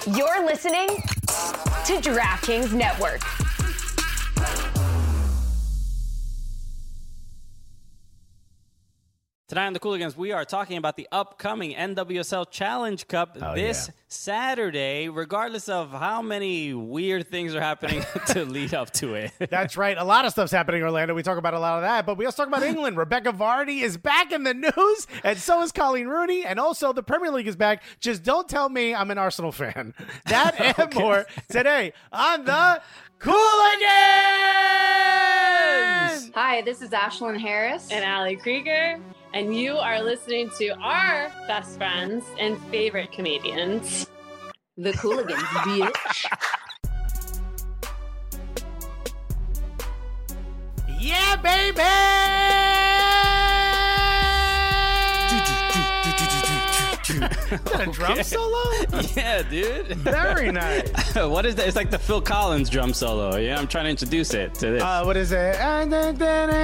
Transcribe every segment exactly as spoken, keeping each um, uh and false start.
You're listening to DraftKings Network. Tonight on the Cooligans, we are talking about the upcoming N W S L Challenge Cup oh, this yeah. Saturday, regardless of how many weird things are happening to lead up to it. That's right. A lot of stuff's happening in Orlando. We talk about a lot of that, but we also talk about England. Rebecca Vardy is back in the news, and so is Colleen Rooney, and also the Premier League is back. Just don't tell me I'm an Arsenal fan. That and okay. more today on the Cooligans! Hi, this is Ashlyn Harris. And Allie Krieger. And you are listening to our best friends and favorite comedians. The Cooligans, bitch. Yeah, baby! Is that a drum okay. solo? Yeah, dude. Very nice. What is that? It's like the Phil Collins drum solo. Yeah, I'm trying to introduce it to this. Uh, what is it? I don't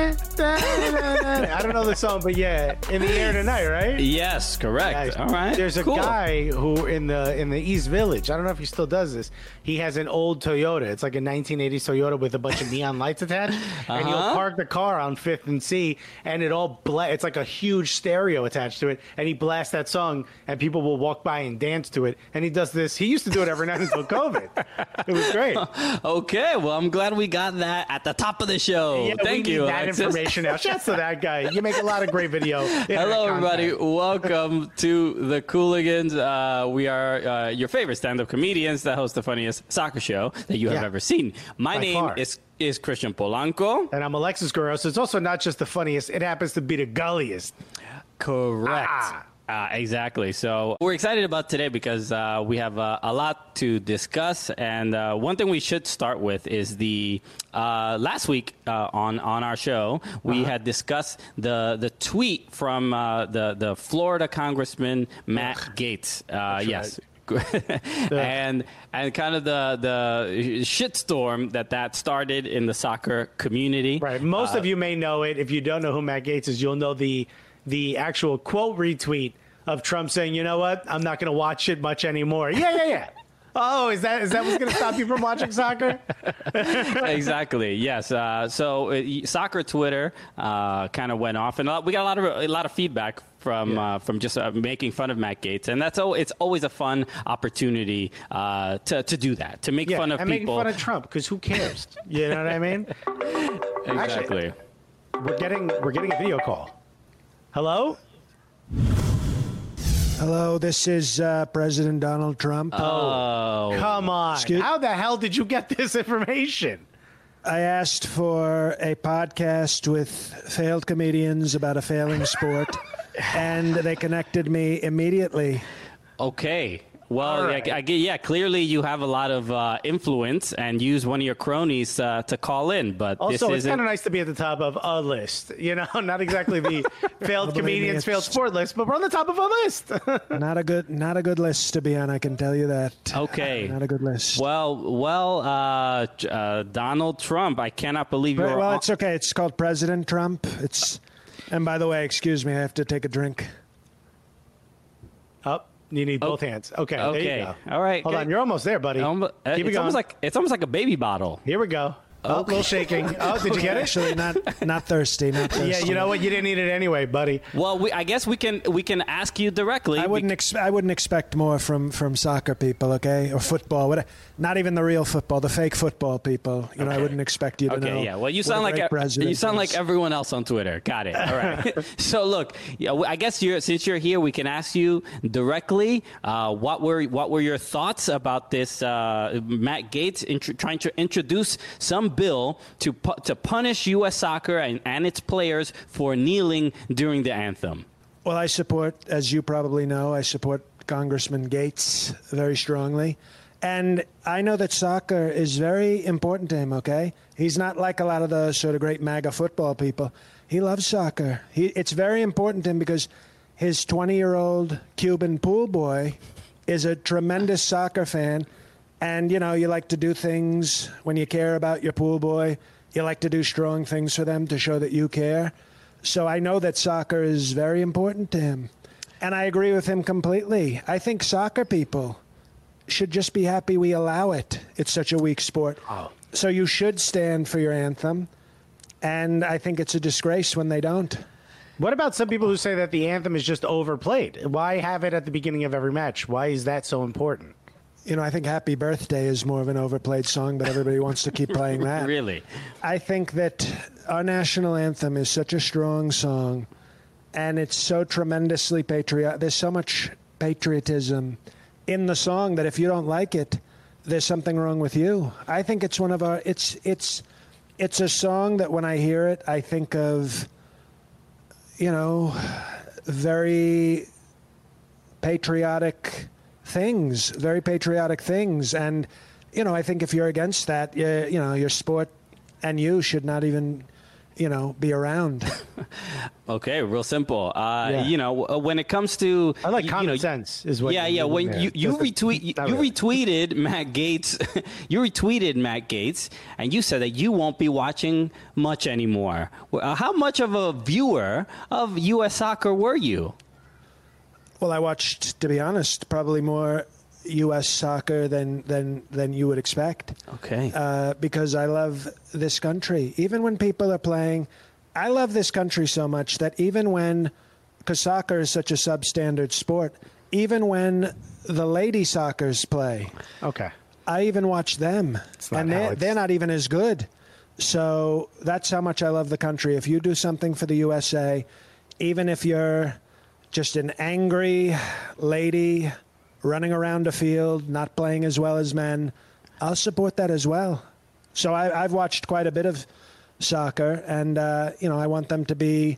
know the song, but yeah, In the Air Tonight, right? Yes, correct. Nice. All right. There's a cool. guy who in the in the East Village, I don't know if he still does this. He has an old Toyota. It's like a nineteen eighties Toyota with a bunch of neon lights attached. Uh-huh. And he'll park the car on Fifth and C, and it all bla- it's like a huge stereo attached to it, and he blasts that song, and people will walk by and dance to it. And he does this. He used to do it every night until COVID. It was great. Okay, well, I'm glad we got that at the top of the show. Yeah, Thank we you. Need that Alexis. information now. Shouts to that guy. You make a lot of great video. Hello, everybody. Welcome to the Cooligans. Uh, we are uh, your favorite stand-up comedians that host the funniest soccer show that you have yeah. ever seen. My By name far. is is Christian Polanco. And I'm Alexis Guerrero. So it's also not just the funniest. It happens to be the gulliest. Correct. Ah. Uh, exactly. So we're excited about today because uh, we have uh, a lot to discuss. And uh, one thing we should start with is the uh, last week uh, on, on our show, we uh-huh. had discussed the the tweet from uh, the, the Florida Congressman Matt Gaetz. Uh, yes. and and kind of the the shitstorm that that started in the soccer community. Right. Most uh, of you may know it. If you don't know who Matt Gaetz is, you'll know the the actual quote retweet of Trump saying, you know what, I'm not going to watch it much anymore. Yeah, yeah, yeah. Oh, is that is that what's going to stop you from watching soccer? Exactly. Yes. Uh, so uh, soccer Twitter uh, kind of went off, and we got a lot of a lot of feedback from yeah. uh, from just uh, making fun of Matt Gaetz, and that's oh, it's always a fun opportunity uh, to to do that, to make yeah, fun of and people. making fun of Trump, because who cares? You know what I mean? Exactly. Actually, we're getting we're getting a video call. Hello. Hello, this is uh, President Donald Trump. Oh, come on. Excuse- How the hell did you get this information? I asked for a podcast with failed comedians about a failing sport, and they connected me immediately. Okay. Well, right. I, I, yeah, clearly you have a lot of uh, influence and use one of your cronies uh, to call in. But also, this it's kind of nice to be at the top of a list. You know, not exactly the failed comedians, failed sport list, but we're on the top of a list. not a good, not a good list to be on. I can tell you that. Okay, not a good list. Well, well, uh, uh, Donald Trump. I cannot believe you're. Well, on- it's okay. It's called President Trump. It's, and by the way, excuse me, I have to take a drink. Up. You need both oh, hands. Okay. Okay. There you go. All right. Hold okay. on. You're almost there, buddy. Um, Keep it it's going. almost like it's almost like a baby bottle. Here we go. Oh, okay. A little shaking. Oh, did you get it? Actually, not not thirsty. Not thirsty. Yeah, you know what? You didn't need it anyway, buddy. Well, we, I guess we can we can ask you directly. I wouldn't ex- I wouldn't expect more from, from soccer people, okay, or football. What? Not even the real football, the fake football people. You know, okay. I wouldn't expect you to okay, know. Okay, yeah. Well, you sound like a, you sound like everyone else on Twitter. Got it. All right. So look, yeah, I guess you're since you're here, we can ask you directly. Uh, what were what were your thoughts about this? Uh, Matt Gaetz int- trying to introduce some bill to pu- to punish U S soccer and, and its players for kneeling during the anthem. Well, I support, as you probably know, I support Congressman Gaetz very strongly. And I know that soccer is very important to him, okay? He's not like a lot of the sort of great MAGA football people. He loves soccer. He, it's very important to him because his twenty-year-old Cuban pool boy is a tremendous soccer fan. And, you know, you like to do things when you care about your pool boy. You like to do strong things for them to show that you care. So I know that soccer is very important to him. And I agree with him completely. I think soccer people should just be happy we allow it. It's such a weak sport. Oh. So you should stand for your anthem. And I think it's a disgrace when they don't. What about some people who say that the anthem is just overplayed? Why have it at the beginning of every match? Why is that so important? You know, I think Happy Birthday is more of an overplayed song, but everybody wants to keep playing that. Really? I think that our national anthem is such a strong song, and it's so tremendously patriotic. There's so much patriotism in the song that if you don't like it, there's something wrong with you. I think it's one of our, it's, it's, it's a song that when I hear it, I think of, you know, very patriotic things, very patriotic things. And, you know, I think if you're against that, you, you know, your sport and you should not even, you know, be around. Okay, real simple. Uh, Yeah. You know, when it comes to I like you common know, sense is what. yeah, you yeah. mean When there. you, you Doesn't- retweet, you, not you really. retweeted Matt Gaetz, you retweeted Matt Gaetz, and you said that you won't be watching much anymore. Uh, How much of a viewer of U S soccer were you? Well, I watched, to be honest, probably more U S soccer than than than you would expect. Okay. Uh, because I love this country. Even when people are playing, I love this country so much that even when, because soccer is such a substandard sport, even when the lady soccers play, Okay. I even watch them, not and how they're, it's- they're not even as good. So that's how much I love the country. If you do something for the U S A, even if you're just an angry lady running around a field, not playing as well as men, I'll support that as well. So I, I've watched quite a bit of soccer, and uh, you know, I want them to be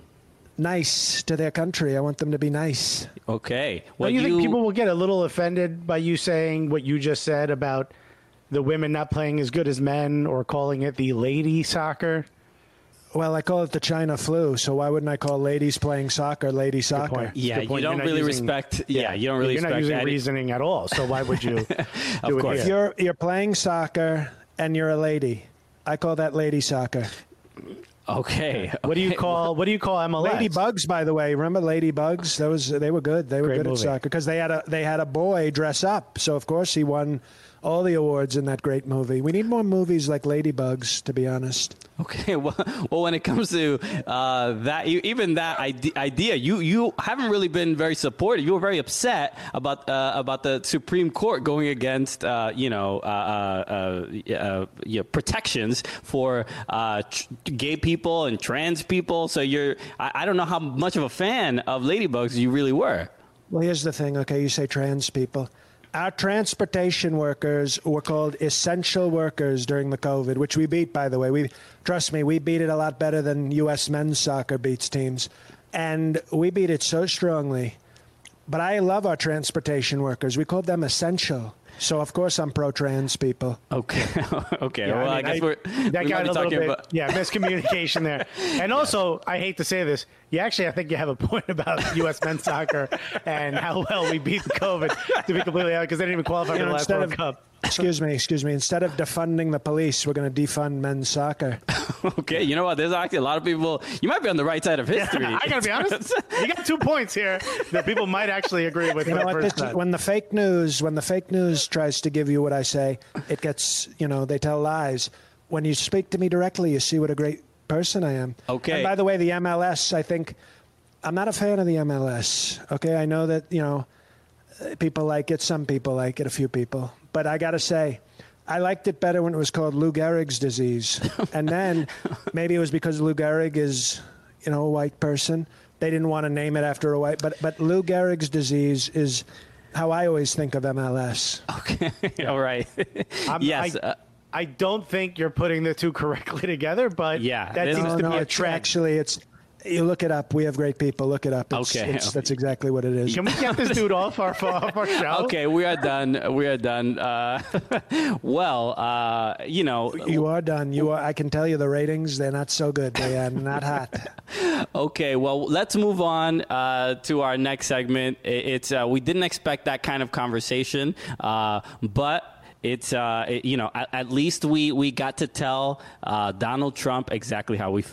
nice to their country. I want them to be nice. Okay. Well, Well, you, think people will get a little offended by you saying what you just said about the women not playing as good as men, or calling it the lady soccer? Well, I call it the China flu, so why wouldn't I call ladies playing soccer lady soccer? point. Yeah, Good you point. don't You're not really using- respect. Yeah, you don't really You're not respect. using any- reasoning at all. So why would you do Of it course. here? You're you're playing soccer and you're a lady. I call that lady soccer. Okay. What do you okay. call what do you call M L S? Ladybugs, by the way, remember Ladybugs? Those they were good. They were Great good movie. at soccer because they had a they had a boy dress up. So of course he won all the awards in that great movie. We need more movies like Ladybugs, to be honest. Okay, well, well, when it comes to uh, that, you, even that ide- idea, you, you haven't really been very supportive. You were very upset about uh, about the Supreme Court going against, uh, you know, uh, uh, uh, you know, protections for uh, tr- gay people and trans people. So you're, I, I don't know how much of a fan of Ladybugs you really were. Well, here's the thing. Okay, you say trans people. Our transportation workers were called essential workers during the COVID, which we beat, by the way. We trust me, we beat it a lot better than U S men's soccer beats teams. And we beat it so strongly. But I love our transportation workers. We called them essential. So, of course, I'm pro-trans people. Okay, okay. Yeah, well, I, mean, guess I- we're that we got might be a little talking bit, about. yeah, miscommunication there. And also, I hate to say this, you actually, I think you have a point about U S men's soccer and how well we beat the COVID, to be completely honest, because they didn't even qualify You for know, the last instead World of- Cup. Excuse me, excuse me. Instead of defunding the police, we're going to defund men's soccer. Okay, you know what? There's actually a lot of people. You might be on the right side of history. I gotta be honest, you got two points here that people might actually agree with. You know the what? first This, time. when the fake news, when the fake news tries to give you what I say, it gets, you know, they tell lies. When you speak to me directly, you see what a great person I am. Okay. And by the way, the M L S, I think, I'm not a fan of the M L S. Okay, I know that, you know, people like it, some people like it, a few people, but I gotta say, I liked it better when it was called Lou Gehrig's disease. And then maybe it was because Lou Gehrig is, you know, a white person. They didn't want to name it after a white, but but Lou Gehrig's disease is how I always think of M L S. Okay, all right. I'm- yes. I, uh, I don't think you're putting the two correctly together, but Yeah, that this- seems No, to no, be a it's trend. actually it's. You look it up. We have great people. Look it up. It's, Okay. it's, that's exactly what it is. Can we get this dude off our off our show? Okay, we are done. We are done. Uh, well, uh, you know. You are done. You are. I can tell you the ratings. They're not so good. They are not hot. Okay, well, let's move on uh, to our next segment. It, it's uh, we didn't expect that kind of conversation, uh, but. It's, uh, it, you know, at, at least we, we got to tell uh, Donald Trump exactly how we felt.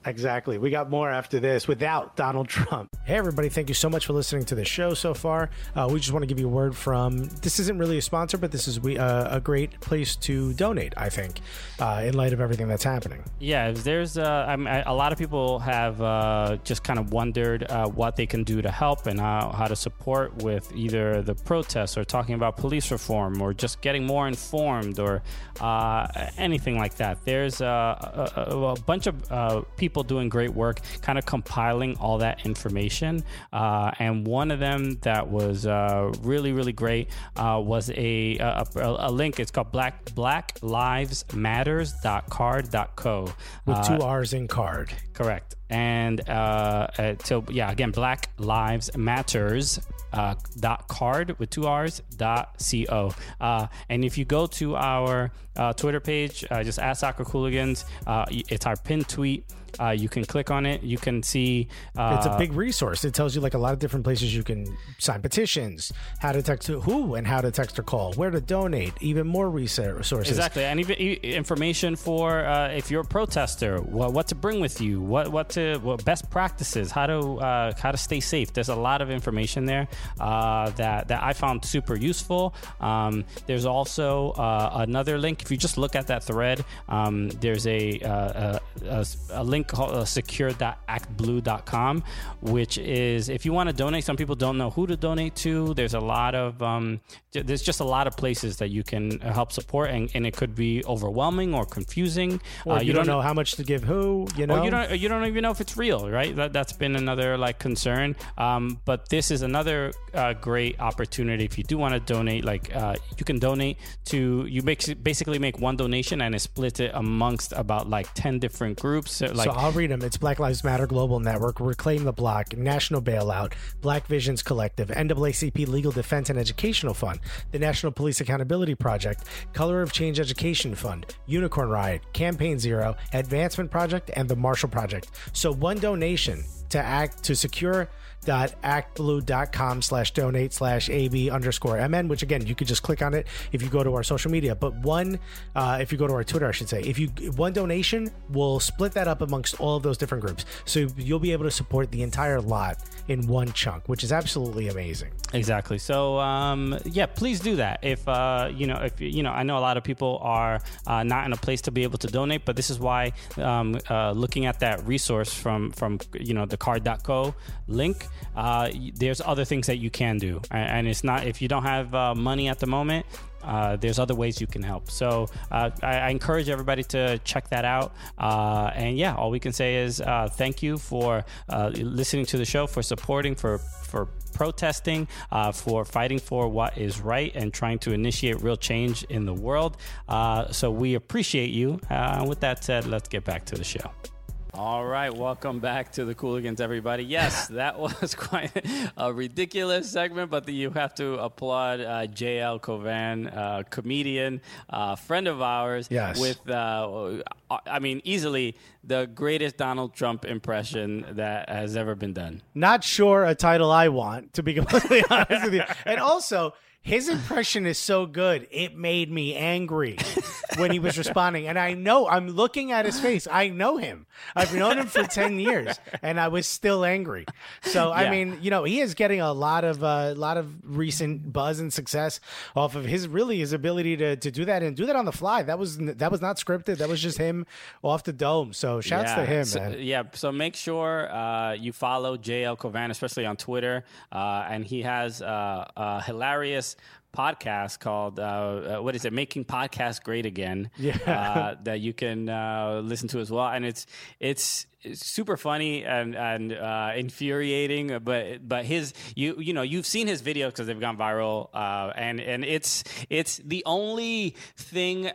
Exactly. We got more after this without Donald Trump. Hey, everybody. Thank you so much for listening to the show so far. Uh, we just want to give you a word from, this isn't really a sponsor, but this is we uh, a great place to donate, I think, uh, in light of everything that's happening. Yeah, there's uh, I mean, a lot of people have uh, just kind of wondered uh, what they can do to help and how, how to support with either the protests or talking about police reform or just getting more informed or uh, anything like that. There's uh, a, a, a bunch of uh, people doing great work kind of compiling all that information, uh, and one of them that was uh, really really great uh, was a, a a link. It's called black black lives matters dot card dot co with uh, two R's in card. Correct. And uh, uh, so yeah, again, Black Lives Matters uh, dot card with two R's dot co. Uh, and if you go to our uh, Twitter page, uh, just at Soccer Cooligans, uh, it's our pinned tweet. Uh, you can click on it. You can see. Uh, it's a big resource. It tells you like a lot of different places you can sign petitions, how to text who and how to text or call, where to donate, even more resources. Exactly, and even information for uh, if you're a protester, what, what to bring with you, what what to what best practices, how to uh, how to stay safe. There's a lot of information there uh, that that I found super useful. Um, there's also uh, another link. If you just look at that thread, um, there's a, uh, a, a a link called uh, secure dot act blue dot com, which is if you want to donate. Some people don't know who to donate to. There's a lot of um, there's just a lot of places that you can help support, and, and it could be overwhelming or confusing. Or uh, you, you don't, don't know how much to give who. You know, or you don't you don't even know if it's real, right? That that's been another like concern. Um, but this is another uh, great opportunity if you do want to donate. Like uh, you can donate to you make basically make one donation and it splits it amongst about like ten different groups. So, like, so I'll read them. It's Black Lives Matter Global Network, Reclaim the Block, National Bailout, Black Visions Collective, N double A C P Legal Defense and Educational Fund, the National Police Accountability Project, Color of Change Education Fund, Unicorn Riot, Campaign Zero, Advancement Project, and the Marshall Project. So one donation to act to secure dot act blue dot com slash donate slash ab underscore mn, which again you could just click on it if you go to our social media. But one uh if you go to our Twitter, I should say, if you one donation will split that up amongst all of those different groups, so you'll be able to support the entire lot in one chunk, which is absolutely amazing. Exactly. So um yeah, please do that. If uh you know if you know I know a lot of people are uh, not in a place to be able to donate, but this is why um uh looking at that resource from from you know the card dot co link, uh there's other things that you can do, and it's not if you don't have uh, money at the moment. Uh, there's other ways you can help. So uh, I, I encourage everybody to check that out. Uh, and yeah, all we can say is uh, thank you for uh, listening to the show, for supporting, for for protesting, uh, for fighting for what is right and trying to initiate real change in the world. Uh, so we appreciate you. Uh, with that said, let's get back to the show. All right, welcome back to the Cooligans, everybody. Yes, that was quite a ridiculous segment, but you have to applaud uh, J L Cauvin, uh, comedian, uh, friend of ours. Yes. With, uh, I mean, easily the greatest Donald Trump impression that has ever been done. Not sure a title I want, to be completely honest with you. And also, his impression is so good, it made me angry when he was responding. And I know, I'm looking at his face. I know him. I've known him for ten years, and I was still angry. So, I Yeah. mean, you know, he is getting a lot of a uh, lot of recent buzz and success off of his, really, his ability to, to do that and do that on the fly. That was that was not scripted. That was just him off the dome. So, shouts yeah. to him, so, man. Yeah, so make sure uh, you follow J L Cauvin, especially on Twitter. Uh, and he has uh, a hilarious podcast called uh, uh, what is it? Making Podcasts Great Again. Yeah, uh, that you can uh, listen to as well, and it's it's. It's super funny and and uh, infuriating, but but his you you know you've seen his videos because they've gone viral, uh, and and it's it's the only thing,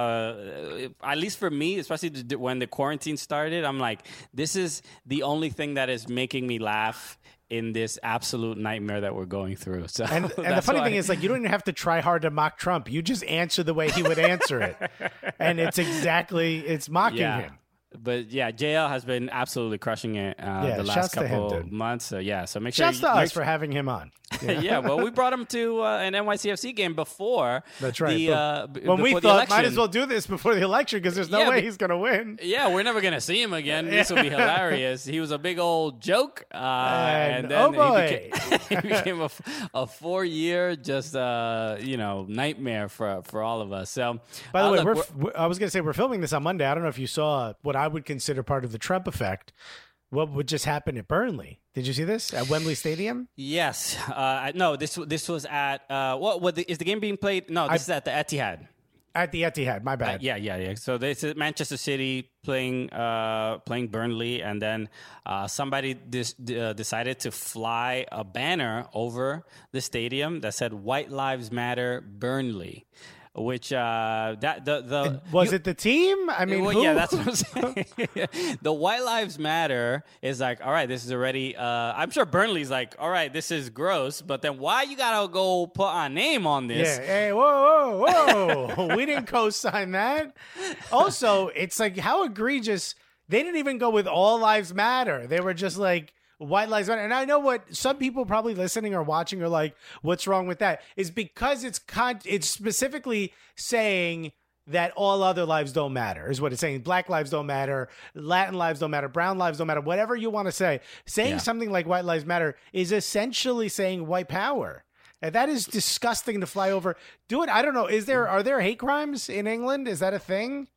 uh, at least for me, especially when the quarantine started. I'm like, this is the only thing that is making me laugh in this absolute nightmare that we're going through. So and, and the funny why. thing is, like, you don't even have to try hard to mock Trump. You just answer the way he would answer it, and it's exactly it's mocking Yeah. him. but yeah, J L has been absolutely crushing it uh, Yeah, the shouts last to him, couple dude. months. So yeah, so make sure Shouts you, to make us for having him on. yeah, well, we brought him to uh, an N Y C F C game before. That's right. The, But uh, b- when we before the thought, might election. as well do this before the election because there's no Yeah, way but- he's going to win. Yeah, we're never gonna see him again. This will be hilarious. He was a big old joke, uh, and, And, then oh he boy. became, he became a, f- a four-year just uh, you know nightmare for for all of us. So, By the uh, way, look, we're, we're- f- we're- I was going to say we're filming this on Monday. I don't know if you saw what I would consider part of the Trump effect. What would just happen at Burnley? Did you see this at Wembley Stadium? yes, uh, no, this this was at uh, what? What the, is the game being played? No, this is at the Etihad. At the Etihad. My Uh, bad. yeah, yeah, yeah. So this is Manchester City playing uh, playing Burnley, and then uh, somebody dis- uh, decided to fly a banner over the stadium that said "White Lives Matter, Burnley," which uh, that the the Was you- it the team? I mean, well, who? yeah, that's what I'm saying. The White Lives Matter is like, all right, this is already. Uh, I'm sure Burnley's like, all right, this is gross, but then why you gotta go put our name on this? Yeah. Hey, whoa, whoa, whoa. We didn't co-sign that. Also, it's like how egregious. They didn't even go with all lives matter. They were just like white lives matter. And I know what some people probably listening or watching are like, what's wrong with that? Is because it's con- it's specifically saying that all other lives don't matter is what it's saying. Black lives don't matter. Latin lives don't matter. Brown lives don't matter. Whatever you want to say. Saying Yeah. something like white lives matter is essentially saying white power. And that is disgusting to fly over. Do it. I don't know. Is there, are there hate crimes in England? Is that a thing?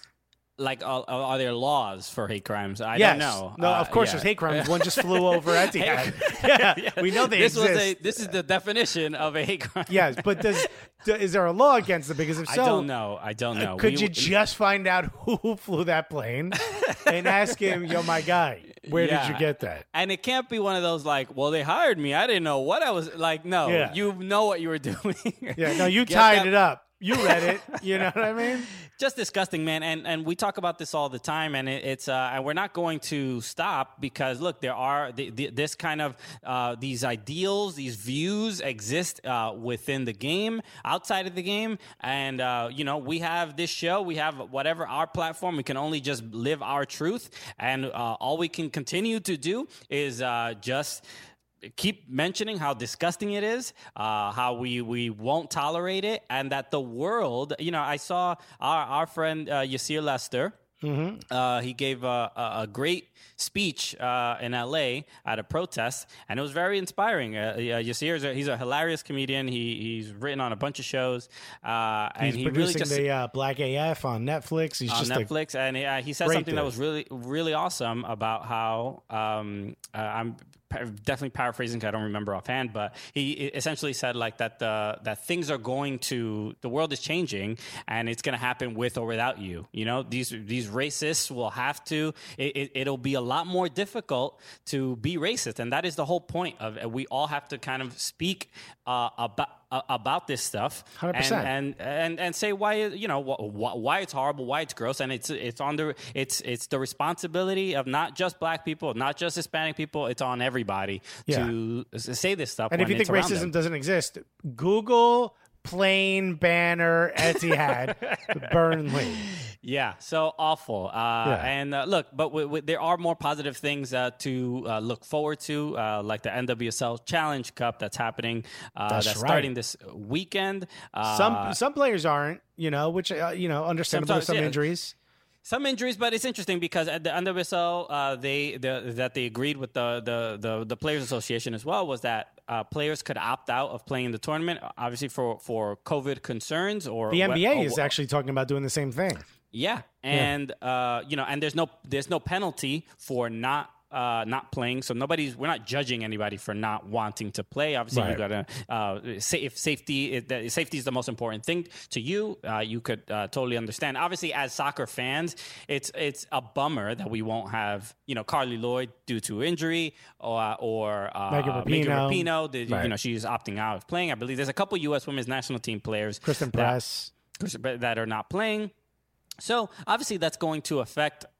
Like, are, are there laws for hate crimes? I Yes. don't know. No, Uh, of course yeah. there's hate crimes. One just flew over Etihad. yeah, we know they this exist. was a. This is the definition of a hate crime. Yes, but does, do, is there a law against it? Because if I so, don't know. I don't know. could We- you just find out who flew that plane and ask him, yo, my guy, where Yeah. did you get that? And it can't be one of those like, well, they hired me. I didn't know what I was like. No, Yeah. you know what you were doing. Yeah, no, you Get tied that- it up. You read it. You know what I mean? Just disgusting, man. And and we talk about this all the time, and it, it's uh, and we're not going to stop because look, there are the, the, this kind of uh, these ideals, these views exist uh, within the game, outside of the game, and uh, you know we have this show, we have whatever our platform, we can only just live our truth, and uh, all we can continue to do is uh, just. Keep mentioning how disgusting it is, uh, how we, we won't tolerate it, and that the world, you know, I saw our, our friend uh, Yasir Lester. Mm-hmm. Uh, he gave a, a, a great speech uh, in L A at a protest, and it was very inspiring. Uh, uh, Yasir is a, he's a hilarious comedian. He he's written on a bunch of shows, uh, and He's he really producing just the uh, Black A F on Netflix. He's on just Netflix, and uh, he said great something that dude. was really, really awesome about how um, uh, I'm pa- definitely paraphrasing 'cause I don't remember offhand, but he essentially said like that the that things are going to the world is changing, and it's going to happen with or without you. You know, these these racists will have to. It, it, it'll be a lot more difficult to be racist, and that is the whole point of it. We all have to kind of speak uh, about. Uh, about this stuff one hundred percent. and, and and and say why you know wh- wh- why it's horrible, why it's gross, and it's it's on the it's it's the responsibility of not just black people, not just Hispanic people. It's on everybody Yeah. to s- say this stuff. And if when you it's think around racism them. doesn't exist, Google plane banner Etihad Burnley. Yeah, so awful. Uh, Yeah. And uh, look, but w- w- there are more positive things uh, to uh, look forward to, uh, like the N W S L Challenge Cup that's happening. Uh, That's that's right. starting this weekend. Uh, Some some players aren't, you know, which uh, you know, understandable. There's Sometimes, some yeah. injuries. Some injuries, but it's interesting because at the N W S L, uh, they the, that they agreed with the, the the the Players Association as well was that uh, players could opt out of playing the tournament, obviously for, for COVID concerns or The N B A or- is actually talking about doing the same thing. yeah, and uh, you know, and there's no there's no penalty for not. Uh, not playing, so nobody's. We're not judging anybody for not wanting to play. Obviously, Right. you gotta. Uh, say if safety, if the, safety is the most important thing to you. Uh, you could uh, totally understand. Obviously, as soccer fans, it's it's a bummer that we won't have you know Carly Lloyd due to injury or or uh, Megan Rapinoe. Megan Rapinoe. The, Right. You know, she's opting out of playing. I believe there's a couple U S women's national team players, Kristen that- Press. that are not playing. So obviously that's going to affect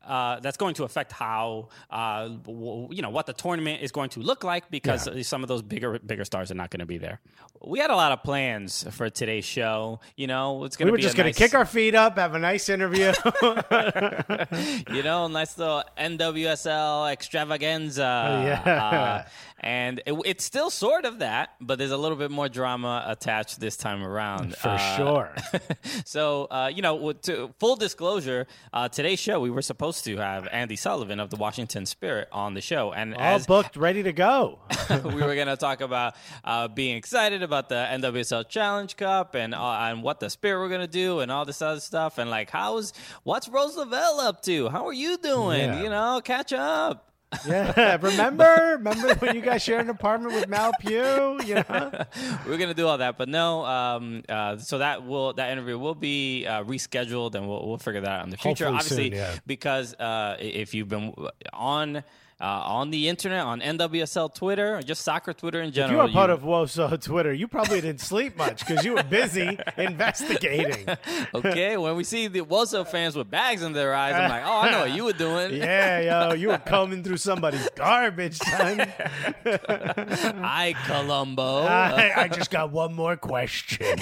uh, that's going to affect how uh, w- you know what the tournament is going to look like because yeah. some of those bigger bigger stars are not going to be there. We had a lot of plans for today's show. You know, it's going to we be were just going to kick our feet up, have a nice interview. You know, nice little N W S L extravaganza. Yeah. Uh, and it, it's still sort of that, but there's a little bit more drama attached this time around. For uh, sure. So, uh, you know, to full disclosure, uh, today's show, we were supposed to have Andy Sullivan of the Washington Spirit on the show. And all as booked, ready to go. we were going to talk about uh, being excited about the N W S L Challenge Cup and uh, and what the Spirit were going to do and all this other stuff. And, like, how's what's Rose Lavelle up to? How are you doing? Yeah. You know, catch up. Yeah, remember? Remember when you guys shared an apartment with Mal Pugh? You know? We're gonna do all that, but no. Um, uh, so that will that interview will be uh, rescheduled, and we'll we'll figure that out in the future. Hopefully Obviously, soon, yeah. because uh, if you've been on. Uh, on the internet, on N W S L Twitter, or just soccer Twitter in If general. you were part you, of Woso Twitter, you probably didn't sleep much because you were busy investigating. Okay, when we see the Woso fans with bags in their eyes, I'm like, oh, I know what you were doing. Yeah, yo, you were combing through somebody's garbage, son. Hi, Columbo. I, I just got one more question.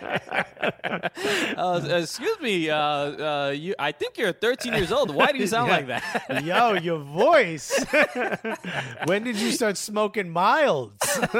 uh, excuse me, uh, uh, you, I think you're thirteen years old. Why do you sound Yeah. like that? Yo, your voice. When did you start smoking milds?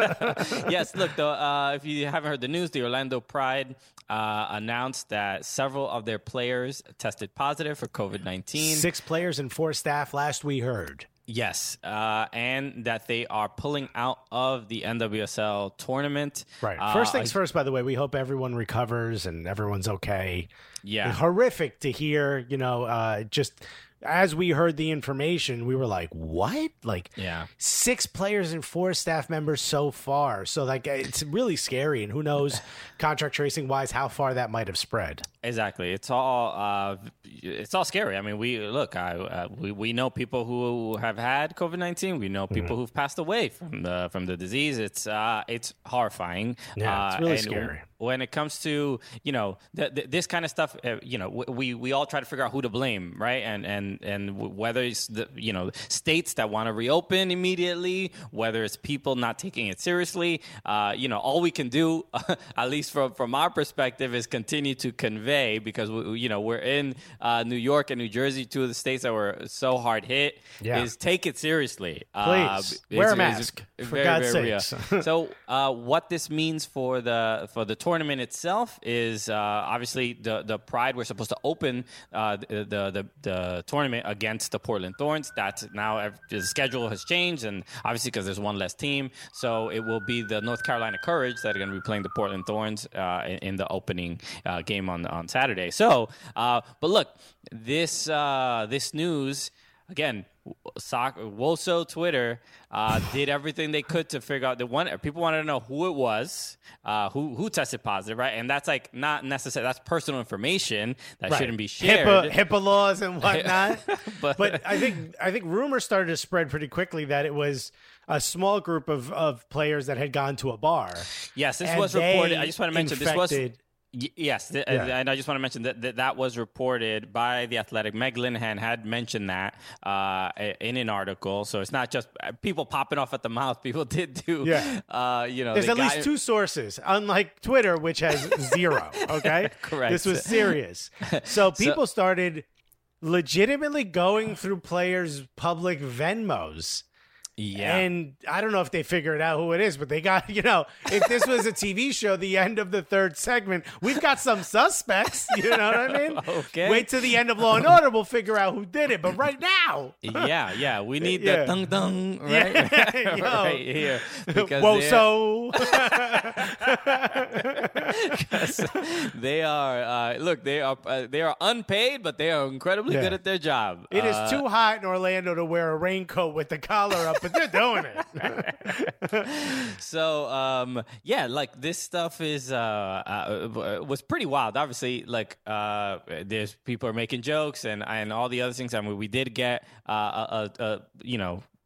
Yes, look, though, uh, if you haven't heard the news, the Orlando Pride uh, announced that several of their players tested positive for COVID nineteen. Six players and four staff last we heard. Yes, uh, and that they are pulling out of the N W S L tournament. Right. Uh, First things first, by the way, we hope everyone recovers and everyone's okay. Yeah. It's horrific to hear, you know, uh, just as we heard the information, we were like, what? Like, Yeah. six players and four staff members so far. So, like, it's really scary. And who knows, contract tracing wise, how far that might have spread. Exactly. It's all uh, it's all scary. I mean, we look. I uh, we we know people who have had COVID nineteen. We know people mm-hmm. who've passed away from the from the disease. It's uh, it's horrifying. Yeah, it's really uh, and scary. When it comes to you know th- th- this kind of stuff, uh, you know, we we all try to figure out who to blame, right? And and and whether it's the you know states that want to reopen immediately, whether it's people not taking it seriously. Uh, you know, all we can do, at least from from our perspective, is continue to convey. Because we, you know we're in uh, New York and New Jersey, two of the states that were so hard hit. Yeah. Is take it seriously. Please uh, wear a mask. For very, God's very sakes. real. So uh, what this means for the for the tournament itself is uh, obviously the the Pride. We're supposed to open uh, the, the the the tournament against the Portland Thorns. That's now the schedule has changed, and obviously because there's one less team, so it will be the North Carolina Courage that are going to be playing the Portland Thorns uh, in, in the opening uh, game on on Saturday. So, uh, but look, this uh, this news again. Soccer, Woso Twitter uh, did everything they could to figure out the one. People wanted to know who it was, uh, who who tested positive, right? And that's like not necessary. That's personal information that Right. shouldn't be shared. HIPAA, HIPAA laws and whatnot. but, but I think I think rumors started to spread pretty quickly that it was a small group of, of players that had gone to a bar. yes, this and was they reported. I just want to mention this was. infected- Y- Yes, th- Yeah. and I just want to mention that, that that was reported by The Athletic. Meg Linehan had mentioned that uh, in an article, so it's not just people popping off at the mouth. People did do, Yeah. uh, you know. There's they at got- least two sources, unlike Twitter, which has zero. Okay, Correct. This was serious. So people started legitimately going through players' public Venmos. Yeah. And I don't know if they figured out who it is, but they got, you know, if this was a T V show, the end of the third segment, we've got some suspects. You know what I mean? Okay. Wait till the end of Law and Order, we'll figure out who did it. But right now, yeah, yeah, we need Yeah. the dung dung right, Yeah, yo. right here. Because whoa, they're- so they are uh, look, they are uh, they are unpaid, but they are incredibly Yeah. good at their job. it is Uh, too hot in Orlando to wear a raincoat with the collar up, but they're doing it. So um, yeah, like this stuff is uh, uh, was pretty wild. Obviously, like uh, there's people are making jokes and and all the other things. I mean, we did get uh, a, a, a you know.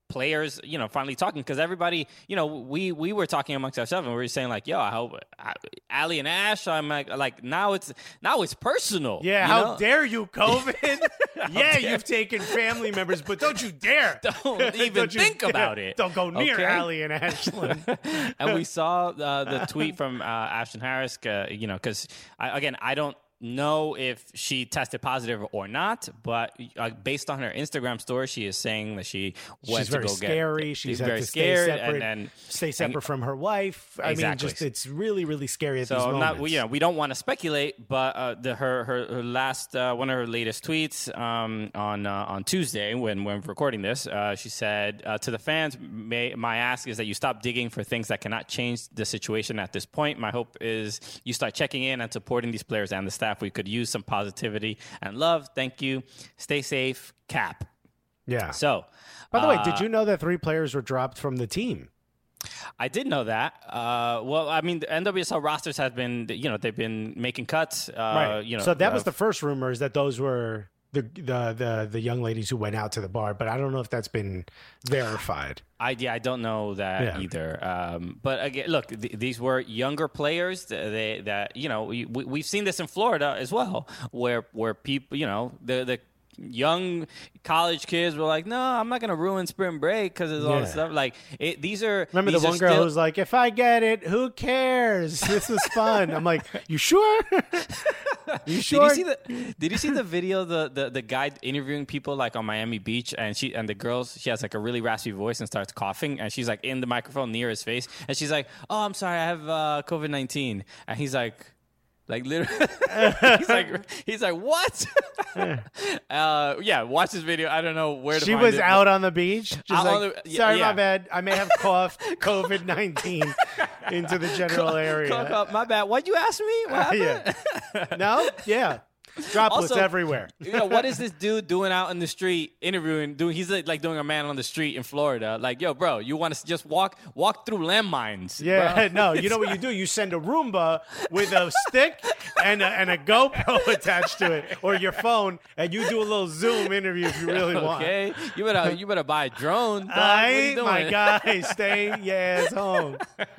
players, you know, finally talking, because everybody, you know, we we were talking amongst ourselves and we were saying like, yo, I hope I, Ali and Ash. I'm like, like now it's now it's personal. Yeah, you how know? dare you, COVID? Yeah, you've taken family members, but don't you dare. Don't even Don't you think dare. about it. Don't go near Okay? Ali and Ashlyn. And we saw uh, the tweet from uh, Ashton Harris, uh, you know, because again, I don't know if she tested positive or not, but uh, based on her Instagram story, she is saying that she went She's to very go scary. get. She's She's had very to scared, stay separate, and then stay separate and, from her wife. I Exactly. mean, just it's really, really scary at So these I'm moments. not, we, you know, we don't want to speculate, but uh, the, her, her her last uh, one of her latest tweets um, on uh, on Tuesday when when recording this, uh, she said uh, to the fans, may, "My ask is that you stop digging for things that cannot change the situation at this point. My hope is you start checking in and supporting these players and the staff. We could use some positivity and love. Thank you. Stay safe. Cap." Yeah. So, By the way, uh, did you know that three players were dropped from the team? I did know that. Uh, well, I mean, the N W S L rosters have been, you know, they've been making cuts. Uh, Right. You know, so that uh, was the first rumors that those were the, the the the young ladies who went out to the bar, but I don't know if that's been verified. I, yeah, I don't know that Yeah. either. Um, but again, look, th- these were younger players. Th- They that you know we, we we've seen this in Florida as well, where where people you know the the young college kids were like, no, I'm not gonna ruin spring break because there's all Yeah. this stuff. Like it, these are Remember these the are one girl still- who was like, "If I get it, who cares? This is fun." I'm like, "You sure? You sure?" Did you see the Did you see the video the, the the guy interviewing people like on Miami Beach, and she and the girls, she has like a really raspy voice and starts coughing, and she's like in the microphone near his face, and she's like, "Oh, I'm sorry, I have uh, COVID nineteen," and he's like. Like literally, he's like he's like what? uh, yeah, watch this video. I don't know where to She find was it, out on the beach. Just Out like, on the- yeah, sorry, yeah. my bad. I may have coughed COVID nineteen into the general area. Cook up, my bad. Why'd you ask me? What happened? Yeah. No? Yeah. Droplets Also, everywhere. You know, what is this dude doing out in the street interviewing? Doing he's like, like doing a man on the street in Florida. Like, yo, bro, you want to just walk walk through landmines? Yeah, bro. no, you know what you do? You send a Roomba with a stick and a, and a GoPro attached to it, or your phone, and you do a little Zoom interview if you really want. Okay, you better you better buy a drone. Dog. All What are you right, doing? my guy, stay your ass home.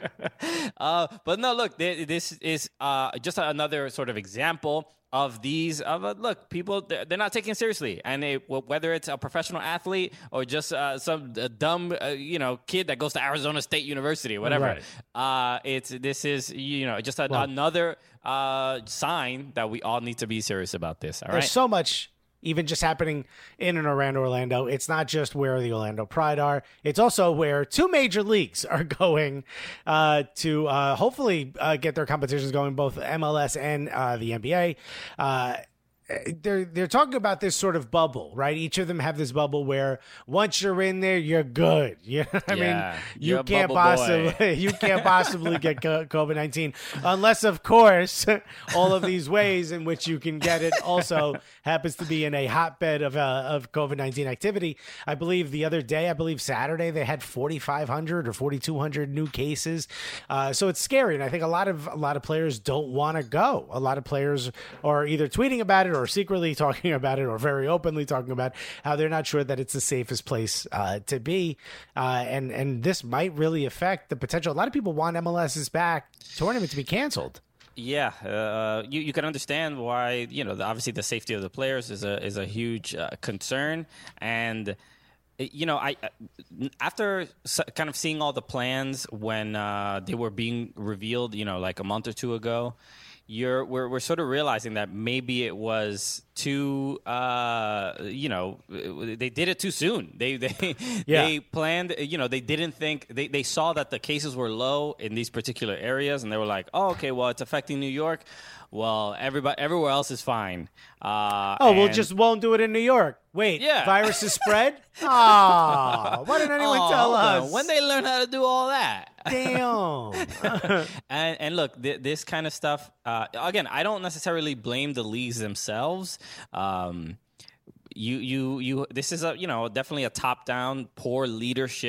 Uh, but no, look, th- this is uh, just another sort of example of these. Of uh, look, people they're they're not taking it seriously, and they, whether it's a professional athlete or just uh, some uh, dumb uh, you know kid that goes to Arizona State University or whatever. Right. Uh, it's this is you know just a, Well- another uh, sign that we all need to be serious about this. All There's right. so much even just happening in and around Orlando. It's not just where the Orlando Pride are. It's also where two major leagues are going uh, to uh, hopefully uh, get their competitions going, both M L S and uh, the N B A. Uh, they're they're talking about this sort of bubble, right? Each of them have this bubble where once you're in there, you're good. You know what I Yeah, mean? you're You a can't bubble boy. possibly you can't possibly get COVID nineteen unless, of course, all of these ways in which you can get it also happens to be in a hotbed of uh, of COVID nineteen activity. I believe the other day, I believe Saturday, they had forty-five hundred or forty-two hundred new cases. Uh, so it's scary, and I think a lot of a lot of players don't want to go. A lot of players are either tweeting about it or secretly talking about it or very openly talking about how they're not sure that it's the safest place uh, to be. Uh, and, and this might really affect the potential. A lot of people want MLS's back tournament to be canceled. Yeah, uh, you you can understand why you know the, obviously the safety of the players is a is a huge uh, concern, and you know I after s- kind of seeing all the plans when uh, they were being revealed, you know, like a month or two ago. You're we're we're sort of realizing that maybe it was too uh you know they did it too soon. They they Yeah. they planned you know they didn't think they, they saw that the cases were low in these particular areas, and they were like, oh, okay, well, it's affecting New York. Well, everybody everywhere else is fine. Uh, Oh, we'll and- just won't do it in New York. Wait, Yeah. virus is spread? Oh, why didn't anyone Oh, tell hold on. us? When they learn how to do all that. Damn. and and look, th- this kind of stuff. Uh, again, I don't necessarily blame the leagues themselves. Um, you you you. This is a you know definitely a top down poor leadership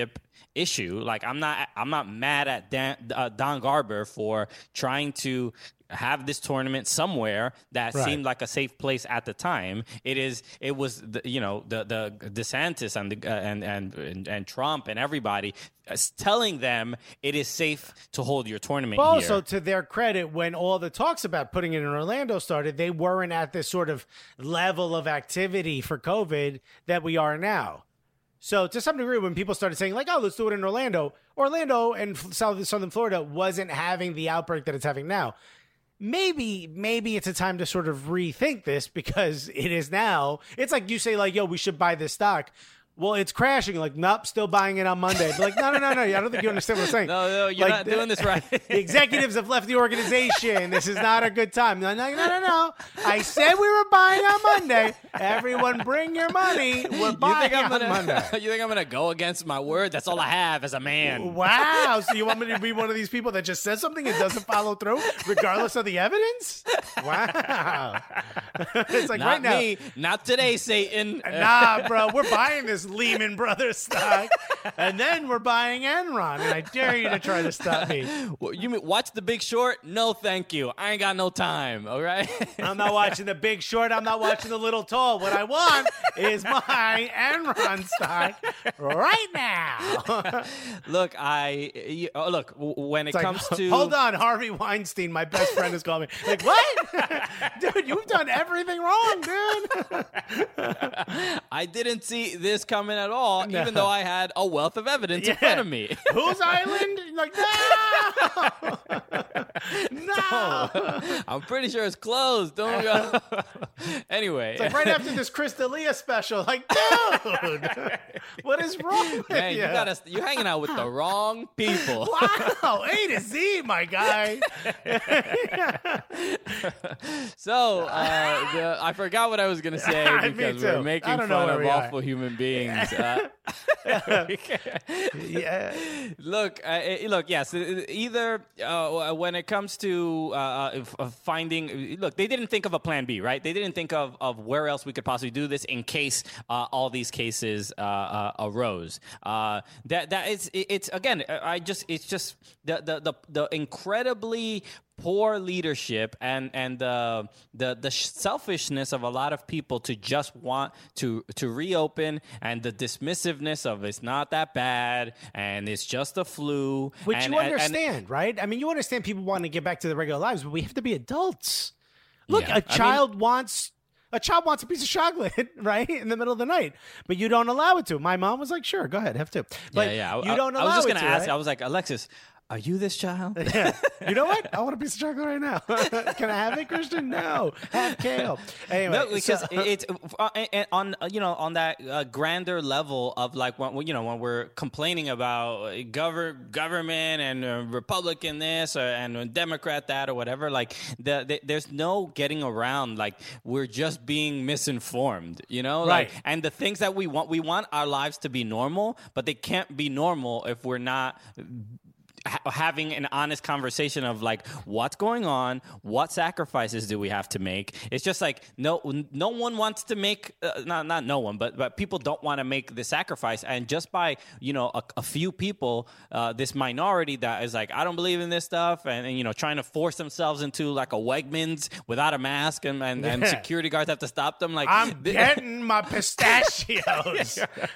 issue. Like I'm not I'm not mad at Dan, uh, Don Garber for trying to have this tournament somewhere that Right. seemed like a safe place at the time. It is. It was. The, you know, the the DeSantis and the uh, and, and and and Trump and everybody uh, telling them it is safe to hold your tournament But here. also, to their credit, when all the talks about putting it in Orlando started, they weren't at this sort of level of activity for COVID that we are now. So to some degree, when people started saying like, oh, let's do it in Orlando, Orlando and South Southern Florida wasn't having the outbreak that it's having now. Maybe, maybe it's a time to sort of rethink this because it is now. It's like you say like, yo, we should buy this stock. Well, it's crashing. Like, nope, still buying it on Monday. But like, no, no, no, no. I don't think you understand what I'm saying. no, no, you're Like, not doing this right. The executives have left the organization. This is not a good time. No, no, no, no, no. I said we were buying on Monday. Everyone bring your money. We're You buying think I'm on gonna? Monday. You think I'm gonna go against my word? That's all I have as a man. Wow. So you want me to be one of these people that just says something and doesn't follow through regardless of the evidence? Wow. It's like Not right now. me. Not today, Satan. Nah, bro, we're buying this Lehman Brothers stock, and then we're buying Enron, and I dare you to try to stop me. Well, you mean watch The Big Short? No, thank you. I ain't got no time. All right. I'm not watching The Big Short. I'm not watching The Little Tall. What I want is my Enron stock right now. Look, I you, oh, look w- when it It's like, comes to hold on, Harvey Weinstein, my best friend, is calling me. Like, what? Dude, you've done everything wrong, dude. I didn't see this coming at all, even though I had a wealth of evidence in Yeah. front of me. Whose island? Like, no! No! I'm pretty sure it's closed. Don't go. Anyway, It's like right after this Chris D'Elia special. Like, dude, what is wrong with man, you? you gotta you're hanging out with the wrong people. Wow, A to Z, my guy. So uh, the, I forgot what I was gonna say Me because too. we're I making don't know fun where of we are. awful human beings. Uh, Yeah. Look, uh, eh, look. Yes, uh, either uh, when it comes to uh, f- uh, finding, look, they didn't think of a plan B, right? They didn't think of, of where else we could possibly do this in case uh, all these cases uh, uh, arose. Uh, that that is, it, it's again, I just, it's just the the the, the incredibly poor leadership and and the the the selfishness of a lot of people to just want to to reopen, and the dismissiveness of it's not that bad and it's just a flu. Which and, you and- and- understand, right? I mean, you understand people want to get back to their regular lives, but we have to be adults. Look, Yeah. a child wants a child wants a piece of chocolate, right, in the middle of the night, but you don't allow it to. My mom was like, "Sure, go ahead, have two." But yeah, yeah. I- you don't I, allow I was just it gonna to, ask. right? I was like, Alexis, are you this child? Yeah. You know what? I want a piece of chocolate right now. Can I have it, Christian? No. Have kale. Anyway, No, because so- it's uh, and on uh, you know on that uh, grander level of like when you know when we're complaining about gover- government and uh, Republican this or, and Democrat that or whatever, like the, the, there's no getting around. Like we're just being misinformed, you know. Like, Right. and the things that we want, we want our lives to be normal, but they can't be normal if we're not ha- having an honest conversation of like what's going on, what sacrifices do we have to make. It's just like no no one wants to make uh, not not no one but but people don't want to make the sacrifice, and just by you know a, a few people, uh, this minority that is like I don't believe in this stuff, and, and you know trying to force themselves into like a Wegmans without a mask, and and, and Yeah. security guards have to stop them. Like I'm th- getting my pistachios.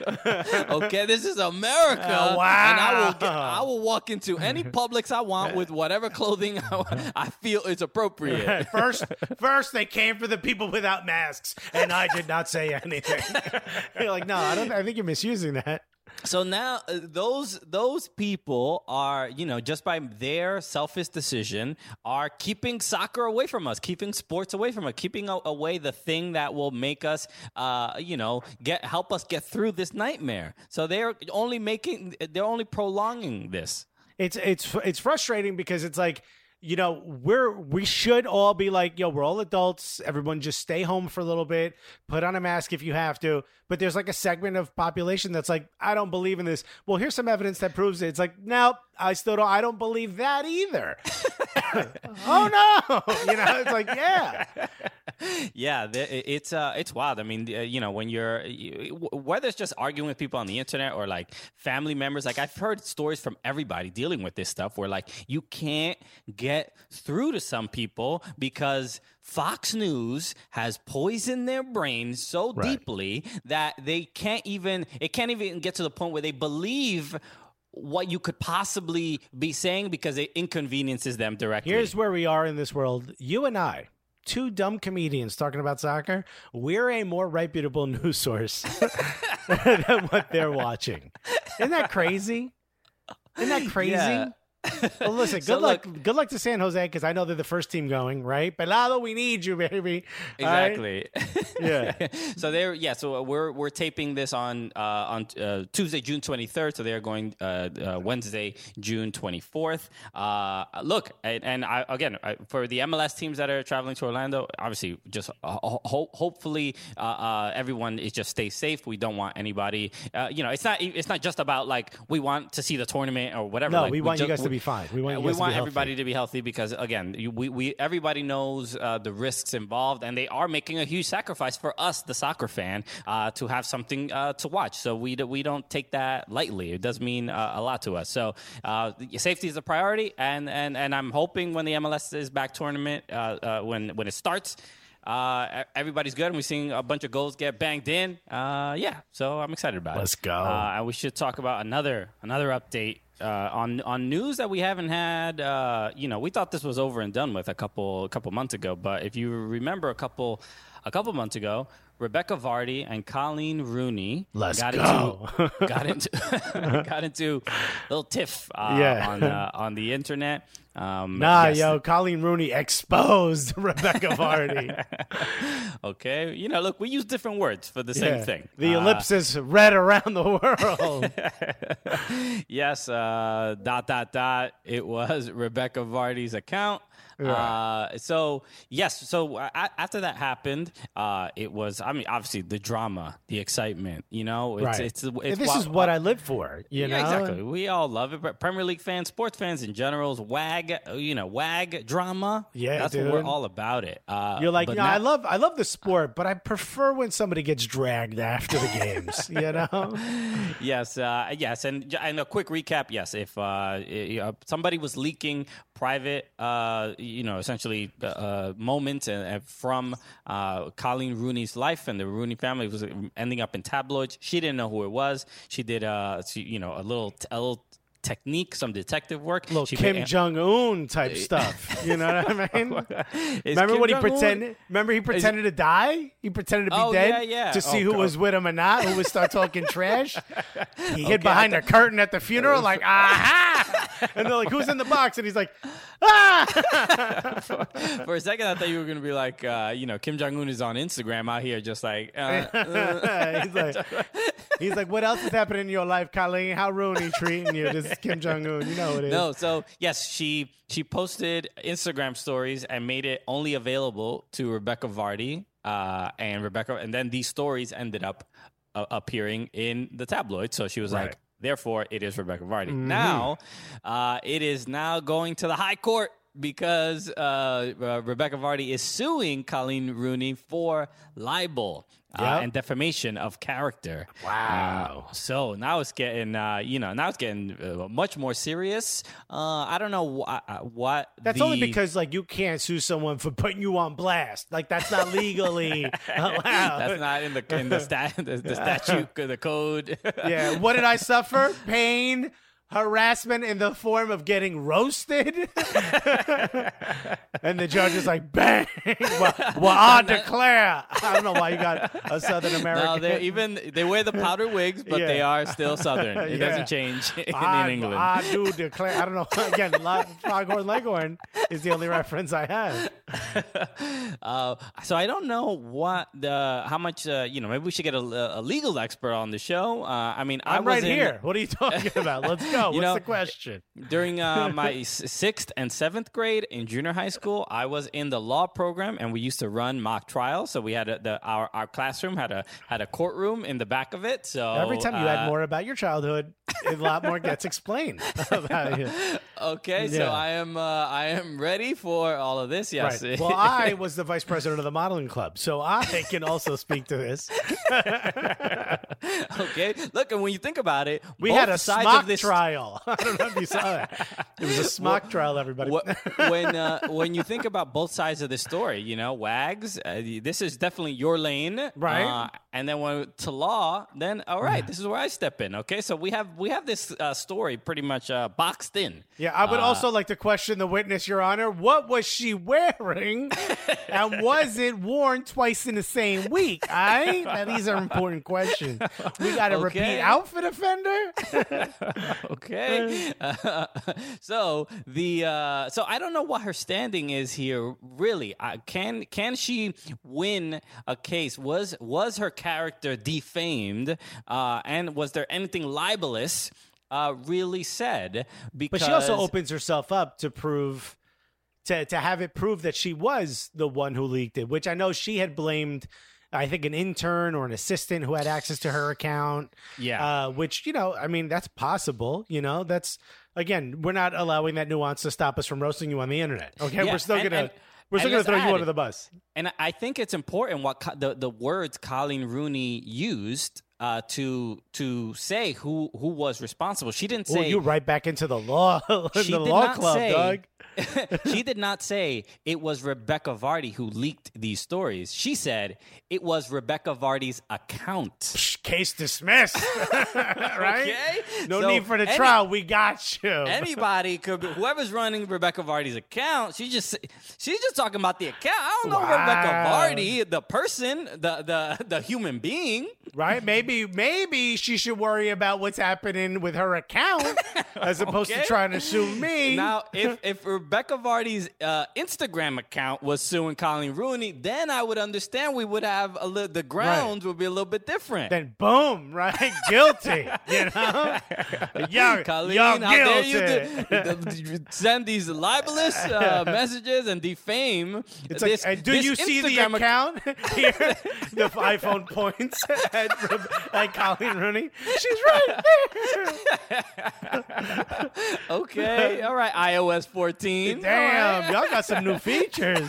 okay, this is America, Oh, and I will get, wow. I will walk into any Publix I want with whatever clothing I, I feel is appropriate. First, first they came for the people without masks, and I did not say anything. You're like, no, I don't. I think you're misusing that. So now uh, those those people are, you know, just by their selfish decision, are keeping soccer away from us, keeping sports away from us, keeping a- away the thing that will make us, uh, you know, get help us get through this nightmare. So they're only making, they're only prolonging this. It's it's it's frustrating because it's like, you know, we're we should all be like, yo, we're all adults. Everyone just stay home for a little bit, put on a mask if you have to. But there's like a segment of population that's like, I don't believe in this. Well, here's some evidence that proves it. It's like, no, I still don't. I don't believe that either. Oh no, you know, it's like, yeah. Yeah, the, it's uh, it's wild. I mean, uh, you know, when you're you, whether it's just arguing with people on the internet or like family members, like I've heard stories from everybody dealing with this stuff where like you can't get through to some people because Fox News has poisoned their brains so Right. deeply that they can't even it can't even get to the point where they believe what you could possibly be saying because it inconveniences them directly. Here's where we are in this world. You and I, two dumb comedians talking about soccer, we're a more reputable news source than what they're watching. Isn't that crazy? Isn't that crazy? Yeah. Well, listen, good So, luck. look- Good luck to San Jose because I know they're the first team going, right? Pelado, we need you, baby. All right? Exactly. Yeah. So they're yeah. So we're we're taping this on uh, on uh, Tuesday, June twenty third. So they're going uh, uh, Wednesday, June twenty fourth. Uh, look, and, and I, again I, for the M L S teams that are traveling to Orlando, obviously, just uh, ho- hopefully uh, uh, everyone is just stay safe. We don't want anybody. Uh, you know, it's not it's not just about like we want to see the tournament or whatever. No, like, we want you ju- guys to be fine. We want you we guys to want be healthy. everybody to be healthy because again, you- we, we everybody knows uh, the risks involved, and they are making a huge sacrifice for us, the soccer fan, uh, to have something uh, to watch. So we do, we don't take that lightly. It does mean uh, a lot to us. So uh, safety is a priority, and, and and I'm hoping when the M L S is back tournament uh, uh, when when it starts. Uh, everybody's good, and we're seeing a bunch of goals get banged in. Uh, yeah, so I'm excited about Let's it. go. Uh, and we should talk about another another update uh, on on news that we haven't had. Uh, you know, we thought this was over and done with a couple a couple months ago, but if you remember a couple a couple months ago, Rebecca Vardy and Colleen Rooney Let's got go. into got into got into a little tiff uh, Yeah. on uh, on the internet. Um, Nah, yes. yo, Colleen Rooney exposed Rebecca Vardy. Okay, you know, look, we use different words for the same Yeah. thing. The Uh, ellipsis read around the world. yes, uh, dot, dot, dot. It was Rebecca Vardy's account. Uh, so, yes, so uh, a- after that happened, uh, it was, I mean, obviously the drama, the excitement, you know? It's, right. it's, it's, this wa- is what I live for, you yeah, know? exactly. We all love it. But Premier League fans, sports fans in general, is wag, you know, wag drama. Yeah, that's dude. what we're all about. It. Uh, You're like, but no, now- I love I love the sport, but I prefer when somebody gets dragged after the games, you know? Yes, uh, yes, and and a quick recap. Yes, if uh, i- uh, somebody was leaking private, uh, you know, essentially uh, moments and, and from uh, Colleen Rooney's life and the Rooney family, was ending up in tabloids. She didn't know who it was. She did, uh, she, you know, a little a little technique, some detective work. Little She Kim made- Jong Un type stuff. You know what I mean? Is Remember Kim when he Jong-un- pretended? Remember he pretended to die? He pretended to be Oh, dead yeah, yeah. to see Oh, who God. was with him or not. Who would start talking trash? He hid behind the curtain at the funeral, like aha! And they're like, "Who's in the box?" And he's like, "Ah!" For a second, I thought you were going to be like, uh, you know, Kim Jong Un is on Instagram out here, just like. Uh, uh. he's like, he's like, "What else is happening in your life, Colleen? How Rooney treating you? This is Kim Jong Un. You know what it is." No, so yes, she she posted Instagram stories and made it only available to Rebecca Vardy, uh, and Rebecca, and then these stories ended up uh, appearing in the tabloid. So she was Right. like, therefore, it is Rebecca Vardy. Now, uh, it is now going to the high court because uh, uh, Rebecca Vardy is suing Colleen Rooney for libel. Uh, Yep. and defamation of character. Wow. Uh, so now it's getting, uh, you know, now it's getting uh, much more serious. Uh, I don't know wh- uh, what. That's the- only because like you can't sue someone for putting you on blast. Like that's not legally allowed. that's not in the in the, stat, the, the statute, the code. Yeah. What did I suffer? Pain, harassment in the form of getting roasted. And the judge is like, bang. Well, well I declare. I don't know why you got a Southern American. No, they even they wear the powder wigs, but Yeah. they are still Southern. It Yeah. doesn't change in, I, in England. I do declare. I don't know. Again, Lo- Foghorn Leghorn is the only reference I have. Uh, so I don't know what the how much uh, you know. Maybe we should get a, a legal expert on the show. Uh, I mean, I I'm was right in- here. What are you talking about? Let's go. What's know, the question? During uh, my s- sixth and seventh grade in junior high school, I was in the law program, and we used to run mock trials. So we had a, the our our classroom had a had a courtroom in the back of it. So Every time you uh, add more about your childhood. a lot more gets explained about you. Okay, so Yeah. I am uh, I am ready for all of this. Yes. Right. Well, I was the vice president of the modeling club, so I can also speak to this. Okay. Look, and when you think about it, We both had a sides smock of this trial. I don't know if you saw that. It was a smock trial, everybody. Wh- when uh, when you think about both sides of the story, you know, Wags, uh, this is definitely your lane, Right. Uh, and then when to law, then all right, this is where I step in. Okay, so we have we have this uh, story pretty much uh, boxed in. Yeah, I would Uh, also like to question the witness, Your Honor. What was she wearing, and was it worn twice in the same week? I now these are important questions. We got a Okay. repeat outfit offender. Okay, uh, so the uh, so I don't know what her standing is here. Really, uh, can can she win a case? Was was her character defamed, uh, and was there anything libelous uh, really said? Because But she also opens herself up to prove, to to have it prove that she was the one who leaked it, which I know she had blamed, I think, an intern or an assistant who had access to her account. Yeah. Uh, which, you know, I mean, that's possible. You know, that's, again, we're not allowing that nuance to stop us from roasting you on the internet. Okay. Yeah, We're still and- going and- to. We're still and going to let's throw you add under it. the bus. And I think it's important what co- the the words Colleen Rooney used uh, to to say who who was responsible. She didn't Well, say you right back into the law, she the did law not club, say, dog. she did not say it was Rebecca Vardy who leaked these stories. She said it was Rebecca Vardy's account. Psh, Case dismissed. Right? Okay? No So need for the any- trial. We got you. Anybody could be, whoever's running Rebecca Vardy's account, she just she's just talking about the account. I don't know Wow. Rebecca Vardy, the person, the the the human being. Right? Maybe maybe she should worry about what's happening with her account as opposed Okay. to trying to sue me. Now, if, if Rebecca Vardy's uh, Instagram account was suing Colleen Rooney, then I would understand we would have a li- the grounds would be a little bit different. Then boom, right? Guilty. You know? You're, Colleen, you're how dare you guilty. d- d- send these libelous uh, messages and defame It's this, like, uh, do this you see the Instagram ac- account here? The iPhone points at, at Colleen Rooney. She's right there. Okay, all right, iOS fourteen. Damn, y'all got some new features.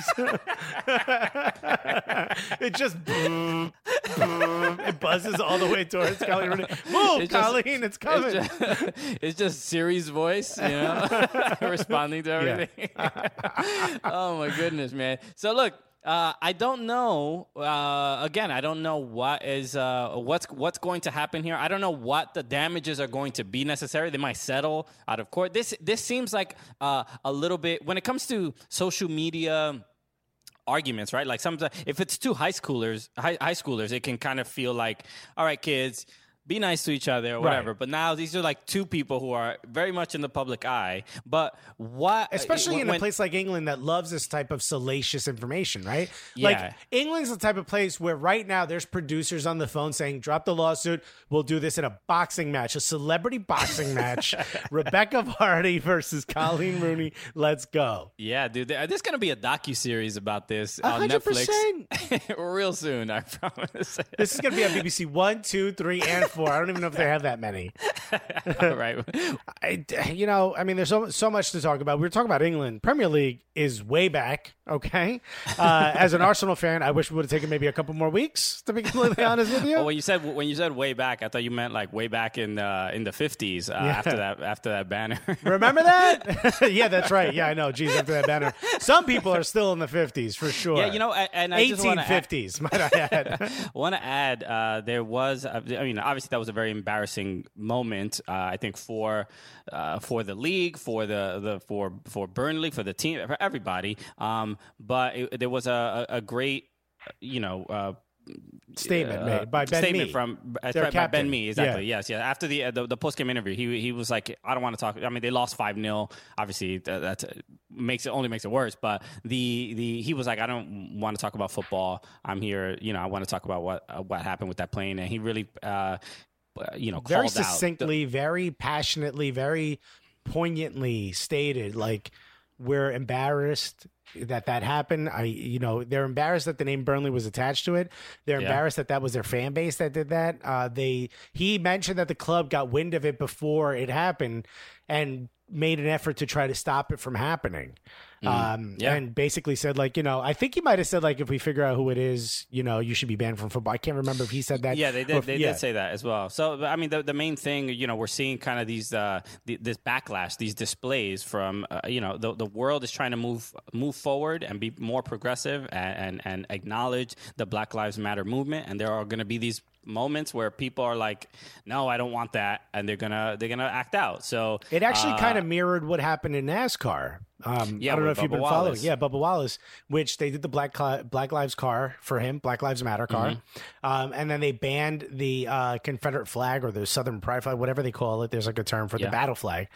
It just boom, boom, it buzzes all the way towards Colleen Rooney. Move, It's just- Colleen, it's coming. It's just, it's just Siri's voice, you know, responding to everything. Oh my goodness, man! So look, uh, I don't know. Uh, again, I don't know what is uh, what's what's going to happen here. I don't know what the damages are going to be necessary. They might settle out of court. This this seems like uh, a little bit when it comes to social media arguments, right? Like sometimes if it's two high schoolers, high, high schoolers, it can kind of feel like, all right, kids, be nice to each other or whatever. Right. But now these are like two people who are very much in the public eye. But what, Especially in when, a place like England that loves this type of salacious information, right? Yeah. Like England's the type of place where right now there's producers on the phone saying, drop the lawsuit. We'll do this in a boxing match, a celebrity boxing match. Rebecca Vardy versus Colleen Rooney. Let's go. yeah, dude, there- there's going to be a docu-series about this A on hundred Netflix percent. real soon, I promise. This is going to be on B B C one, two, three, and four. I don't even know if they have that many. Right. I, you know, I mean, there's so, so much to talk about. We were talking about England. Premier League is way back, okay? Uh, as an Arsenal fan, I wish we would have taken maybe a couple more weeks, to be completely honest with you. Oh, when you said when you said way back, I thought you meant like way back in the in the fifties uh, after that after that banner. Remember that? Yeah, that's right. Yeah, I know. Geez, after that banner. Some people are still in the fifties, for sure. Yeah, you know, a- and I just wanna add- eighteen fifties, might I add. I want to add, uh, there was, uh, I mean, obviously that was a very embarrassing moment. Uh, I think for uh, for the league, for the, the for for Burnley, for the team, for everybody. Um, but it, there was a, a a great, you know. Uh, Statement uh, made by Ben statement Mee. from uh, Their by captain. Ben Mee, exactly. Yeah. Yes, yeah. After the uh, the, the post game interview, he he was like, I don't want to talk. I mean, they lost five nil. Obviously, that that's, makes it only makes it worse. But the the he was like, I don't want to talk about football. I'm here. You know, I want to talk about what uh, what happened with that plane. And he really, uh, you know, Very called out succinctly, very passionately, very poignantly stated, like, we're embarrassed that that happened. I, you know, they're embarrassed that the name Burnley was attached to it. They're Yeah. embarrassed that that was their fan base that did that. Uh, they he mentioned that the club got wind of it before it happened and made an effort to try to stop it from happening. Um, Yeah. and basically said, like, you know, I think he might have said, like, if we figure out who it is, you know, you should be banned from football. I can't remember if he said that. Yeah, they or did. if- They yeah. did say that as well. So, I mean, the the main thing, you know, we're seeing kind of these uh, the, this backlash, these displays from, uh, you know, the the world is trying to move move forward and be more progressive and and, and acknowledge the Black Lives Matter movement, and there are going to be these moments where people are like, no, I don't want that, and they're gonna they're gonna act out. So It actually uh, kind of mirrored what happened in NASCAR. Um, Yeah, I don't know with if you've Bubba been Wallace. following. Yeah, Bubba Wallace, which they did the Black Cli- Black Lives car for him, Black Lives Matter car, Mm-hmm. um, and then they banned the uh, Confederate flag or the Southern Pride flag, whatever they call it. There's like a term for Yeah. the battle flag.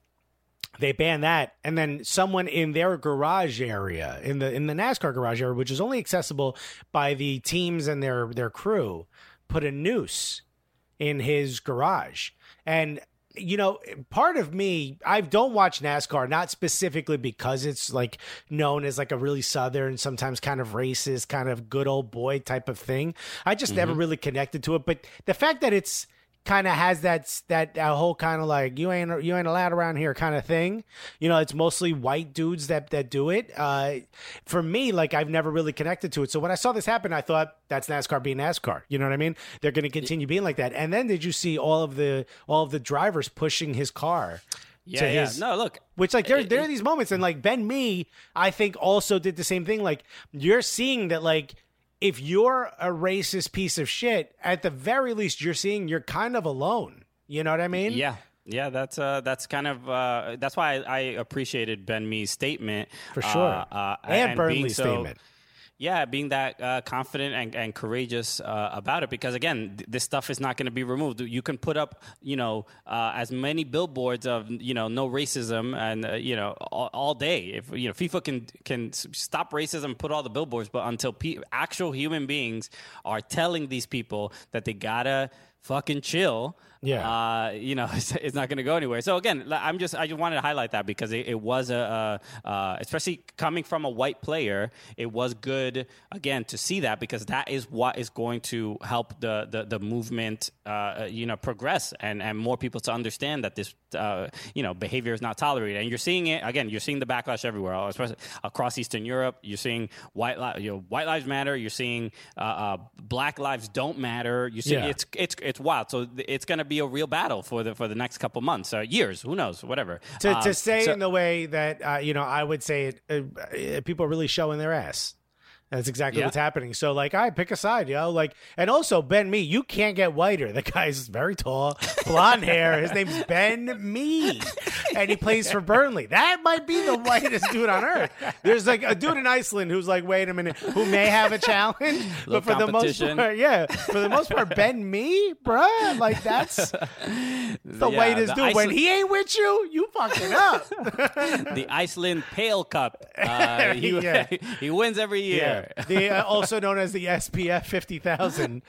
They banned that, and then someone in their garage area, in the in the NASCAR garage area, which is only accessible by the teams and their their crew, put a noose in his garage. And you know, part of me, I don't watch NASCAR, not specifically because it's like known as like a really Southern, sometimes kind of racist, kind of good old boy type of thing. I just never really connected to it. But the fact that it's kind of has that that, that whole kind of like you ain't you ain't allowed around here kind of thing. You know, it's mostly white dudes that that do it. Uh, for me, like I've never really connected to it. So when I saw this happen, I thought that's NASCAR being NASCAR. You know what I mean? They're going to continue being like that. And then did you see all of the all of the drivers pushing his car? Yeah, to yeah. his- No, look, Which like there it- there are it- these moments, and like Ben Mee, I think also did the same thing. Like you're seeing that like. If you're a racist piece of shit, at the very least, you're seeing you're kind of alone. You know what I mean? Yeah. Yeah, that's uh, that's kind of uh, that's why I, I appreciated Ben Mee's statement For sure. uh, uh, And being Burnley's so- statement. Yeah, being that uh, confident and, and courageous uh, about it, because again, th- this stuff is not going to be removed. You can put up, you know, uh, as many billboards of, you know, no racism, and uh, you know, all, all day. If you know, FIFA can can s- stop racism, put all the billboards, but until pe- actual human beings are telling these people that they gotta fucking chill. Yeah. Uh, you know, it's, it's not going to go anywhere. So again, li- I'm just I just wanted to highlight that because it, it was a, a uh, especially coming from a white player, it was good again to see that, because that is what is going to help the the, the movement uh, you know progress, and, and more people to understand that this uh, you know behavior is not tolerated. And you're seeing it again. You're seeing the backlash everywhere, especially across Eastern Europe. You're seeing white li- you know, white lives matter. You're seeing uh, uh, black lives don't matter. You see, Yeah. it's it's it's wild. So th- it's going to be a real battle for the for the next couple months, uh, years, who knows, whatever. To, Um, to say so- in the way that, uh, you know, I would say it, uh, uh, people are really showing their ass. That's exactly Yeah. what's happening. So, like, I pick a side, yo. Like, and also Ben Mee, you can't get whiter. The guy's very tall, blonde hair. His name's Ben Mee, and he plays for Burnley. That might be the whitest dude on earth. There's like a dude in Iceland who's like, wait a minute, who may have a challenge, but Little for the most competition. part, yeah, for the most part, Ben Mee, bruh, like that's the Yeah, whitest the dude. When Iceland- he ain't with you, you fucking up. the Iceland Pale Cup. Uh, he, Yeah. he wins every year. Yeah, the uh, also known as the S P F fifty thousand.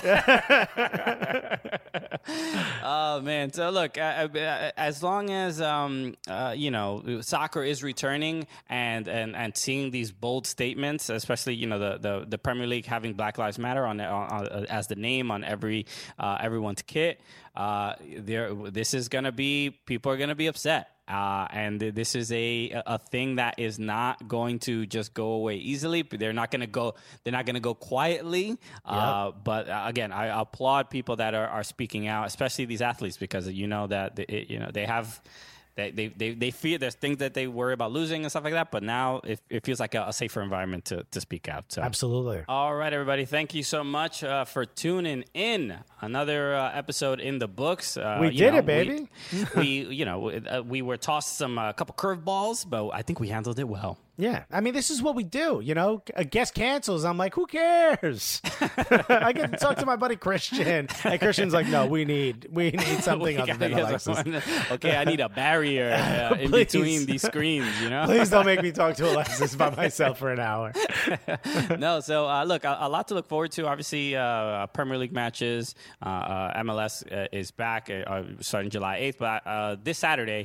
Oh man! So look, uh, uh, as long as um, uh, you know soccer is returning, and, and, and seeing these bold statements, especially you know the, the, the Premier League having Black Lives Matter on, on, on as the name on every uh, everyone's kit, uh, there this is gonna be people are gonna be upset. Uh, and this is a a thing that is not going to just go away easily. They're not going to go. They're not going to go quietly. Uh, but uh, again, I applaud people that are, are speaking out, especially these athletes, because you know that it, you know they have. They, they, they, they fear there's things that they worry about losing and stuff like that, but now it, it feels like a, a safer environment to, to speak out. So. Absolutely. All right, everybody. Thank you so much uh, for tuning in. Another uh, episode in the books. Uh, We you did know, it, baby. We, we you know, uh, we were tossed some a uh, couple curveballs, but I think we handled it well. Yeah, I mean, this is what we do. You know, a guest cancels. I'm like, who cares? I get to talk to my buddy Christian, and Christian's like, no, we need we need something We other gotta than get Alexis. someone- okay, I need a barrier uh, in Please. between these screens. You know. Please don't make me talk to Alexis by myself for an hour. No, so uh, look, a, a lot to look forward to. Obviously, uh, Premier League matches. Uh, uh, M L S uh, is back uh, starting July eighth, but uh, this Saturday.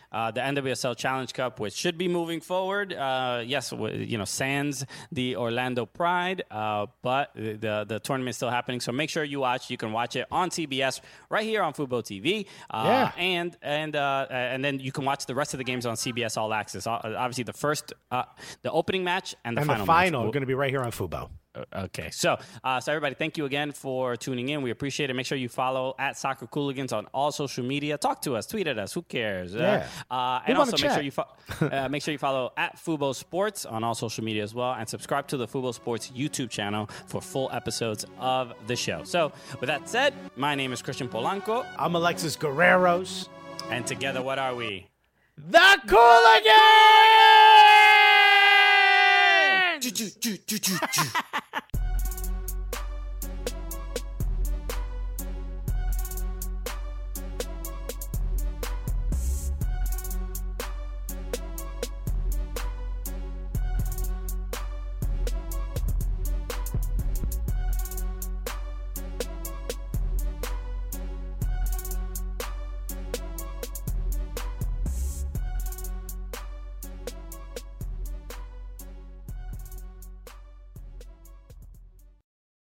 uh, the N W S L Challenge Cup, which should be moving forward. Uh, yes, you know, sans the Orlando Pride, uh, but the the tournament is still happening. So make sure you watch. You can watch it on C B S right here on Fubo T V. Uh, yeah. And and uh, and then you can watch the rest of the games on C B S All Access. Obviously, the first, uh, the opening match and the and final. the final match. are going to be right here on Fubo. Okay, so uh, so everybody, thank you again for tuning in. We appreciate it. Make sure you follow at Soccer Cooligans on all social media. Talk to us, tweet at us. Who cares? Yeah. Uh, uh, and also make sure you fo- uh, make sure you follow at Fubo Sports on all social media as well, and subscribe to the Fubo Sports YouTube channel for full episodes of the show. So with that said, my name is Christian Polanco. I'm Alexis Guerreros. And together, what are we? The Cooligans!